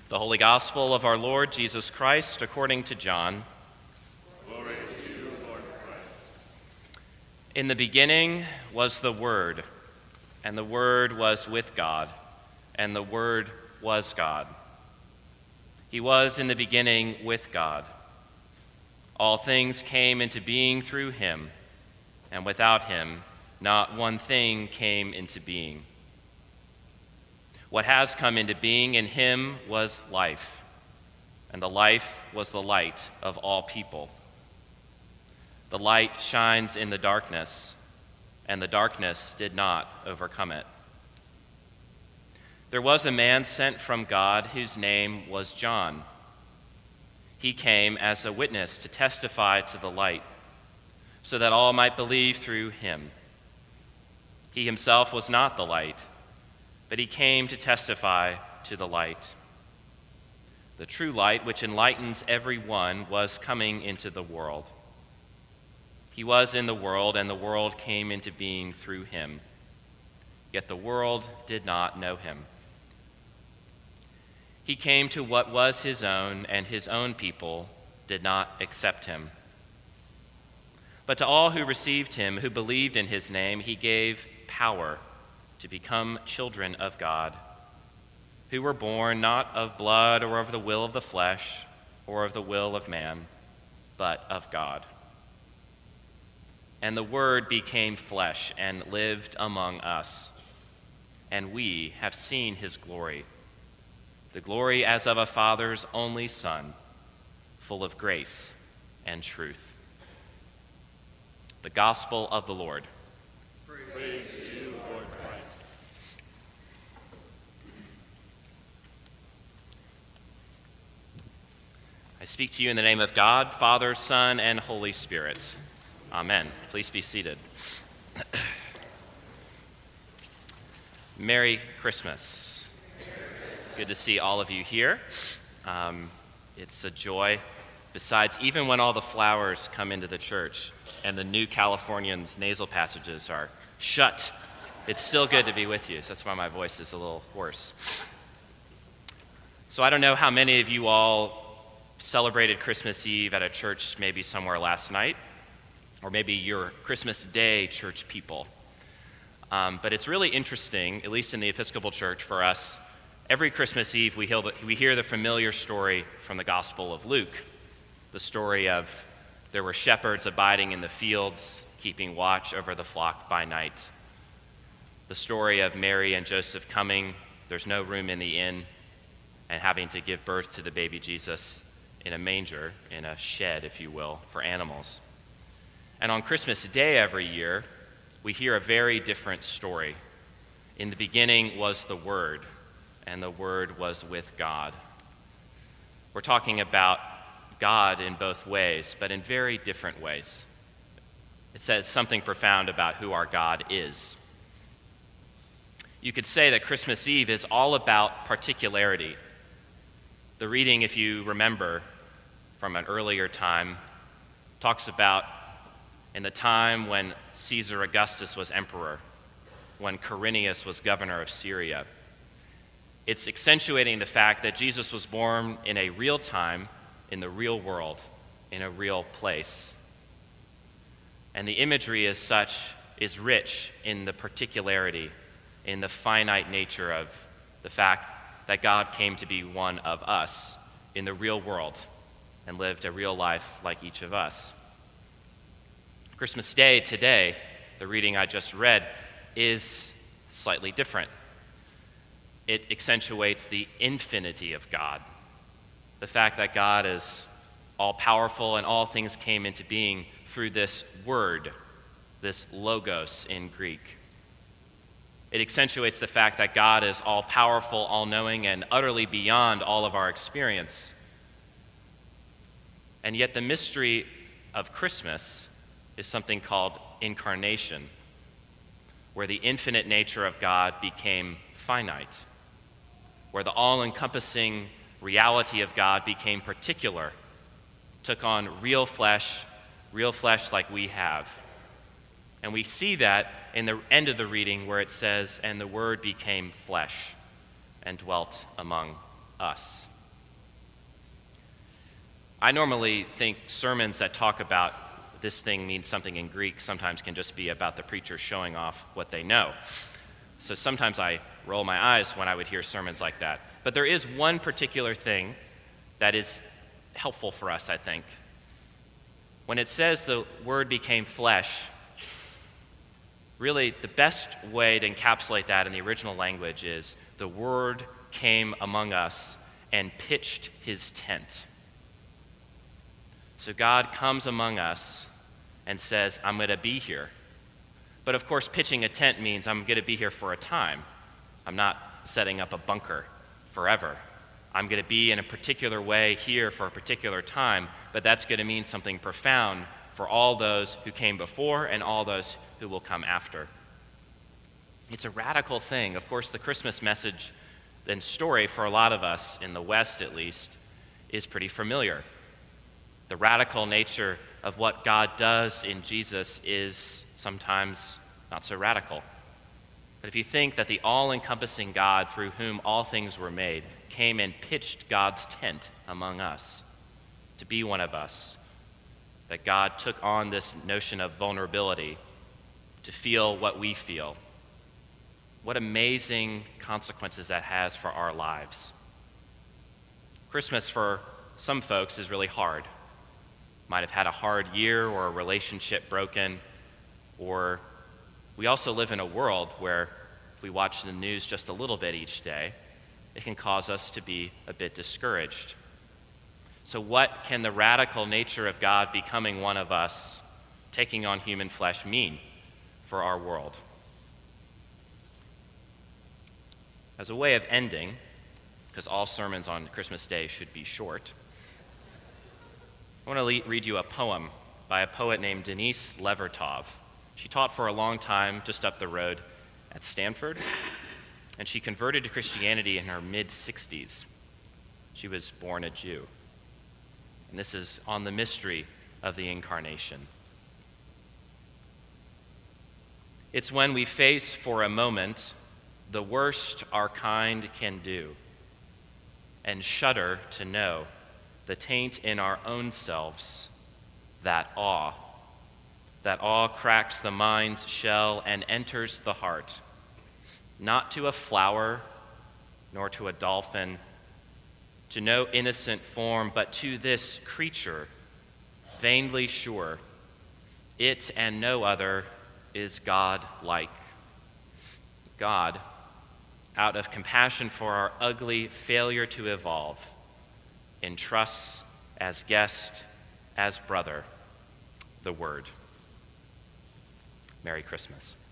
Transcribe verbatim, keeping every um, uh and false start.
The Holy Gospel of our Lord Jesus Christ according to John. Glory to you, Lord Christ. In the beginning was the Word, and the Word was with God, and the Word was God. He was in the beginning with God. All things came into being through him, and without him, not one thing came into being. What has come into being in him was life, and the life was the light of all people. The light shines in the darkness, and the darkness did not overcome it. There was a man sent from God whose name was John. He came as a witness to testify to the light, so that all might believe through him. He himself was not the light, but he came to testify to the light. The true light, which enlightens everyone, was coming into the world. He was in the world, and the world came into being through him. Yet the world did not know him. He came to what was his own, and his own people did not accept him. But to all who received him, who believed in his name, he gave power to become children of God, who were born not of blood or of the will of the flesh or of the will of man, but of God. And the Word became flesh and lived among us, and we have seen his glory, the glory as of a Father's only Son, full of grace and truth. The Gospel of the Lord. Praise to you, Lord Christ. I speak to you in the name of God, Father, Son, and Holy Spirit. Amen. Please be seated. Merry Christmas. Good to see all of you here. Um, it's a joy. Besides, even when all the flowers come into the church and the new Californians' nasal passages are shut, it's still good to be with you. So that's why my voice is a little hoarse. So I don't know how many of you all celebrated Christmas Eve at a church maybe somewhere last night, or maybe you're Christmas Day church people. Um, but it's really interesting, at least in the Episcopal Church for us, every Christmas Eve we hear, the, we hear the familiar story from the Gospel of Luke, the story of there were shepherds abiding in the fields, keeping watch over the flock by night. The story of Mary and Joseph coming, there's no room in the inn, and having to give birth to the baby Jesus in a manger, in a shed, if you will, for animals. And on Christmas Day every year, we hear a very different story. In the beginning was the Word, and the Word was with God. We're talking about God in both ways, but in very different ways. It says something profound about who our God is. You could say that Christmas Eve is all about particularity. The reading, if you remember from an earlier time, talks about in the time when Caesar Augustus was emperor, when Quirinius was governor of Syria. It's accentuating the fact that Jesus was born in a real time, in the real world, in a real place. And the imagery as such is rich in the particularity, in the finite nature of the fact that God came to be one of us in the real world and lived a real life like each of us. Christmas Day today, the reading I just read, is slightly different. It accentuates the infinity of God, the fact that God is all-powerful and all things came into being through this word, this logos in Greek. It accentuates the fact that God is all-powerful, all-knowing, and utterly beyond all of our experience. And yet the mystery of Christmas is something called incarnation, where the infinite nature of God became finite, where the all-encompassing reality of God became particular, took on real flesh, real flesh like we have. And we see that in the end of the reading where it says, "And the Word became flesh and dwelt among us." I normally think sermons that talk about this thing means something in Greek sometimes can just be about the preacher showing off what they know. So sometimes I roll my eyes when I would hear sermons like that. But there is one particular thing that is helpful for us, I think. When it says the Word became flesh, really the best way to encapsulate that in the original language is the Word came among us and pitched his tent. So God comes among us and says, I'm going to be here. But of course, pitching a tent means I'm going to be here for a time. I'm not setting up a bunker forever. I'm going to be in a particular way here for a particular time, but that's going to mean something profound for all those who came before and all those who will come after. It's a radical thing. Of course, the Christmas message and story, for a lot of us, in the West at least, is pretty familiar. The radical nature of what God does in Jesus is sometimes not so radical. But if you think that the all-encompassing God through whom all things were made came and pitched God's tent among us to be one of us, that God took on this notion of vulnerability to feel what we feel, what amazing consequences that has for our lives. Christmas for some folks is really hard. Might have had a hard year or a relationship broken, or we also live in a world where if we watch the news just a little bit each day, it can cause us to be a bit discouraged. So what can the radical nature of God becoming one of us, taking on human flesh, mean for our world? As a way of ending, because all sermons on Christmas Day should be short, I want to le- read you a poem by a poet named Denise Levertov. She taught for a long time just up the road at Stanford, and she converted to Christianity in her mid-sixties. She was born a Jew. And this is on the mystery of the Incarnation. It's when we face for a moment the worst our kind can do, and shudder to know the taint in our own selves, that awe. That awe cracks the mind's shell and enters the heart, not to a flower, nor to a dolphin, to no innocent form, but to this creature, vainly sure, it and no other is God-like. God, out of compassion for our ugly failure to evolve, entrusts as guest, as brother, the Word. Merry Christmas.